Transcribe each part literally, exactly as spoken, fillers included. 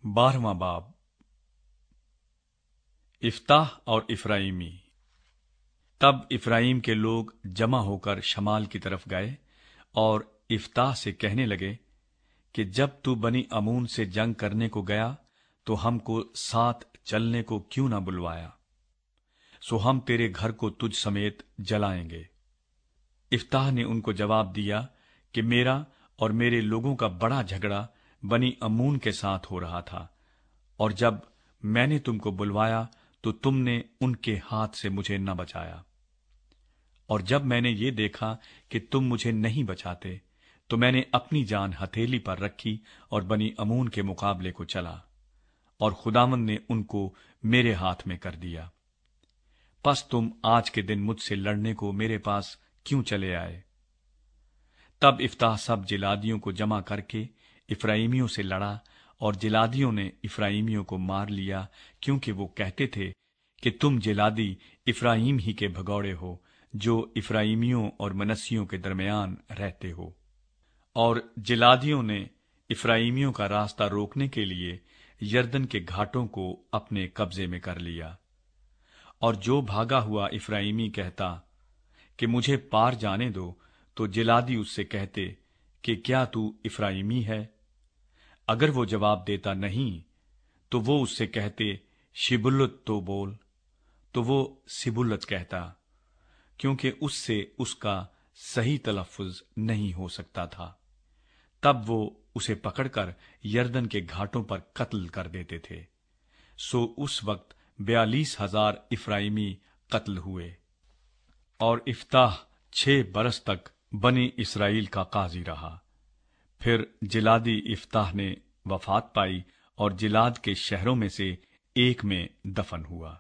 बारहवां बाब। इफ्ताह और इफ्राइमी। तब इफ्राइम के लोग जमा होकर शमाल की तरफ गए और इफ्ताह से कहने लगे कि जब तू बनी अमून से जंग करने को गया तो हमको साथ चलने को क्यों न बुलवाया, सो हम तेरे घर को तुझ समेत जलाएंगे। इफ्ताह ने उनको जवाब दिया कि मेरा और मेरे लोगों का बड़ा झगड़ा बनी अमून के साथ हो रहा था, और जब मैंने तुमको बुलवाया तो तुमने उनके हाथ से मुझे न बचाया। और जब मैंने ये देखा कि तुम मुझे नहीं बचाते, तो मैंने अपनी जान हथेली पर रखी और बनी अमून के मुकाबले को चला, और खुदावंद ने उनको मेरे हाथ में कर दिया। बस तुम आज के दिन मुझसे लड़ने को मेरे पास क्यों चले आए? तब इफ्ताह सब जिलादियों को जमा करके इफ्राइमियों से लड़ा, और जिलादियों ने इफ्राइमियों को मार लिया, क्योंकि वो कहते थे कि तुम जिलादी इफ्राइम ही के भगौड़े हो, जो इफ्राइमियों और मनस्सियों के दरमियान रहते हो। और जिलादियों ने इफ्राइमियों का रास्ता रोकने के लिए यरदन के घाटों को अपने कब्जे में कर लिया। और जो भागा हुआ इफ्राइमी कहता कि मुझे पार जाने दो, तो जिलादी उससे कहते कि क्या तू इफ्राइमी है? अगर वो जवाब देता नहीं, तो वो उससे कहते शिबुल्लत तो बोल, तो वो सिबुल्लत कहता, क्योंकि उससे उसका सही तलफ्फुज नहीं हो सकता था। तब वो उसे पकड़कर यरदन के घाटों पर कत्ल कर देते थे। सो उस वक्त बयालीस हजार इफ्राइमी कत्ल हुए। और इफ्ताह छह बरस तक बनी इसराइल का काजी रहा। फिर जिलादी इफ्ताह ने वफात पाई और जिलाद के शहरों में से एक में दफन हुआ।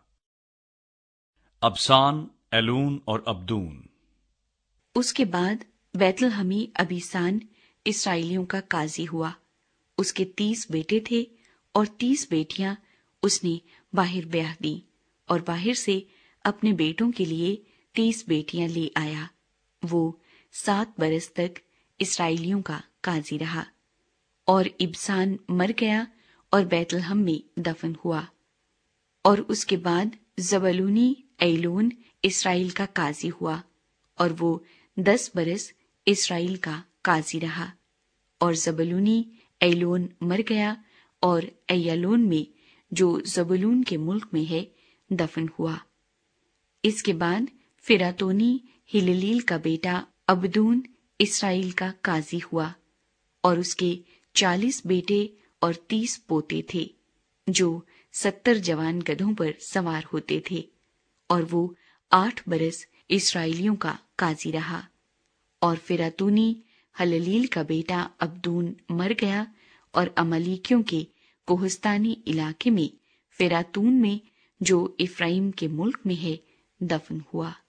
अबसान, एलून और अब्दून। उसके बाद बैतलहमी अबीसान इस्राएलियों का काजी हुआ। उसके तीस बेटे थे और तीस बेटियां उसने बाहर ब्याह दी, और बाहर से अपने बेटों के लिए तीस बेटियां ले आया। वो सात बरस तक इस्राएलियों का काजी रहा। और इबसान मर गया और बैतलहम में दफन हुआ। और उसके बाद जबलूनी एलोन इस्राएल का काजी हुआ, और वो दस बरस इस्राएल का काजी रहा। और जबलूनी एलोन मर गया और एयलोन में, जो जबूलून के मुल्क में है, दफन हुआ। इसके बाद फिरातोनी हिललील का बेटा अब्दून इस्राएल का काजी हुआ, और उसके चालीस बेटे और तीस पोते थे, जो सत्तर जवान गधों पर सवार होते थे। और वो आठ बरस इस्राएलियों का काजी रहा। और फिरातूनी हललील का बेटा अब्दून मर गया और अमलीकियों के कोहस्तानी इलाके में फिरातून में, जो इफ्राइम के मुल्क में है, दफन हुआ।